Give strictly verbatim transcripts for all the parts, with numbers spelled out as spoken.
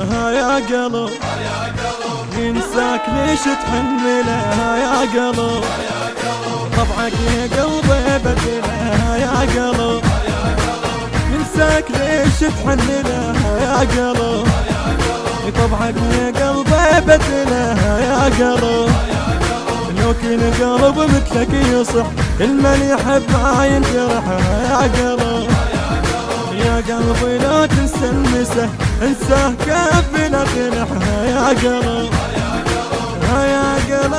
ها يا قلب ينساك ليش تحن له يا قلب طبعك يا قلبي بدله يا قلب ينساك ليش تحن له يا قلب طبعك يا قلبي بدله يا قلب لو كل قلب مثلك يصح كل من يحب ما ينجرح يا قلب يا قلبي لا تنسى المسه انساه كافي لا تنحها يا قلب يا قلب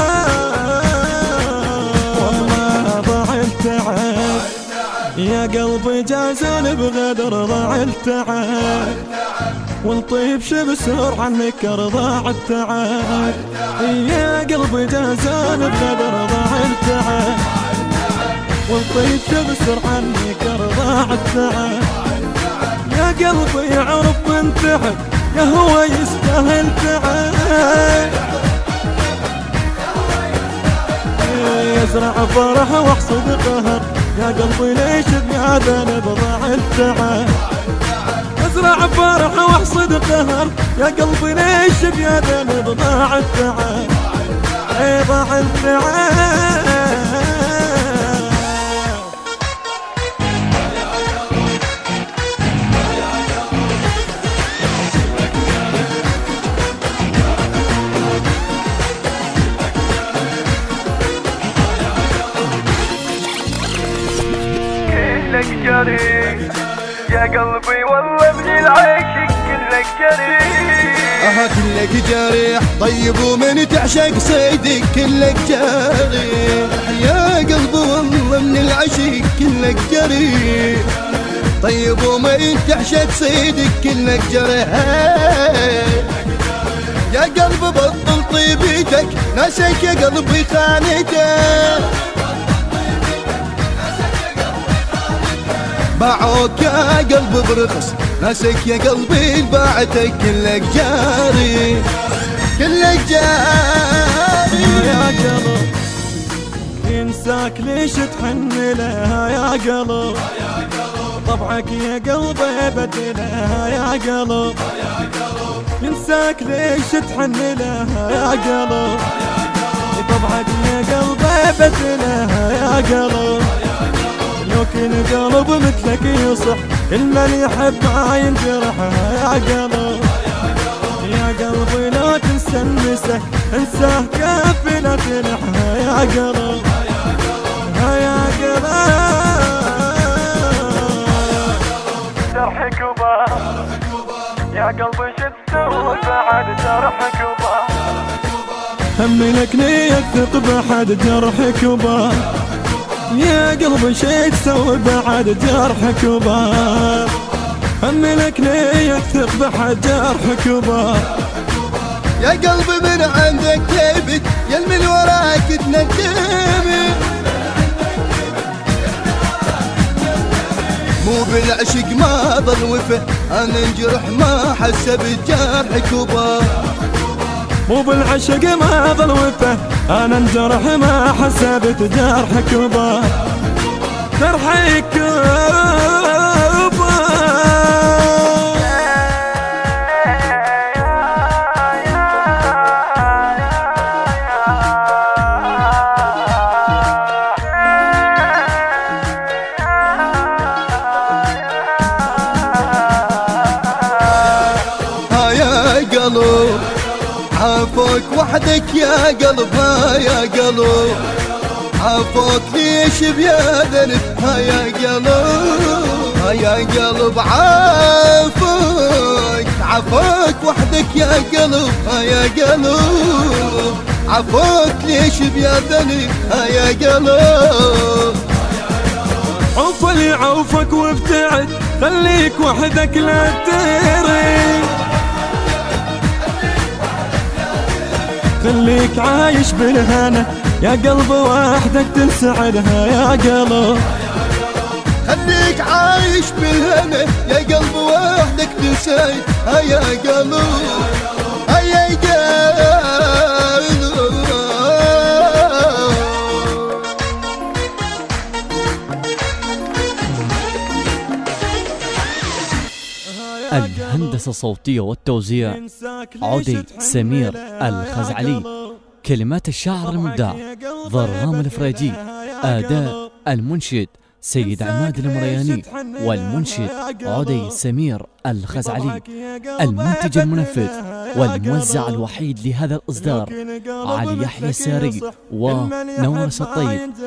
والله ضاع التعب يا قلبي جازل بغدر ضاع التعب والطيب شبسر عنك ضاع التعب يا قلبي جازل بغدر ضاع التعب والطيب شبسر عنك ضاع التعب يا قلبي عرف من تحب يا هو يستاهل تعب يزرع فرح واحصد قهر يا قلبي ليش بهذا بضاع التعب ازرع فرح واحصد قهر يا قلبي ليش بهذا بضاع التعب اي ضاع التعب كلك جري يا قلبي والله ابن العاشق كلك جري اها كلك جريح طيب ومن تعشق صيدك كلك جريح يا قلبي والله من العشق كلك جريح طيب ومن تعشق صيدك كلك جريح يا قلبي بطل طيبتك ناسك يا قلبي خانتك باعوك يا قلبي برخص ناسك يا قلبي باعتك كلك جاري كلك جاري يا قلب ينساك ليش تحن له يا قلب طبعك يا قلبي بدله يا قلب ينساك ليش تحن له يا قلب طبعك يا قلبي بدله يا قلب لو كل قلب مثلك يصح كل من يحب ما ينجرح يا قلب يا قلبي لا تنسى المسه انساه كافي لا تنحها يا قلب يا قلب جرحك وبار يا قلبي شو تسوي بعد جرحك وبار هملك نية ثق بعد جرحك وبار يا قلبي شي تسوي بعد جرحك وبار هملك نية ثق بعد جرحك وبار يا قلبي من عندك تبت يا من وراك تندمي مو بالعشق ما ظل وفه انا انجرح ما حسبت جرحك وبار مو بالعشق ما ظل وفه انا انجرح ما حسبت جرحك وبار جرحك وبار قلب عافوك وحدك يا قلب ها يا قلب عافوك ليش بيا ذنب ها يا قلب ها يا قلب عافوك عافوك وحدك يا قلب ها يا قلب عافوك ليش بيا ذنب ها يا قلب عوف اللي عوفك وابتعد خليك وحدك لا تدري خليك عايش بالهنا يا قلب وحدك تنسعدها يا قلب خليك عايش بالهنا يا قلب وحدك تنسعدها يا قلب يا قلب الهندسة الصوتية والتوزيع عودي سمير الخزعلي. كلمات الشاعر المبدع ضرام الفريجي. أداء المنشد سيد عماد المرياني، والمنشد عودي سمير الخزعلي. المنتج المنفذ والموزع الوحيد لهذا الإصدار علي يحيى الساري ونورس الطيب.